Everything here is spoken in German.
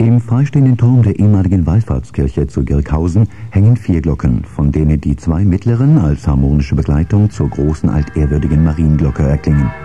Im freistehenden Turm der ehemaligen Wallfahrtskirche zu Girkhausen hängen 4 Glocken, von denen die 2 mittleren als harmonische Begleitung zur großen altehrwürdigen Marienglocke erklingen.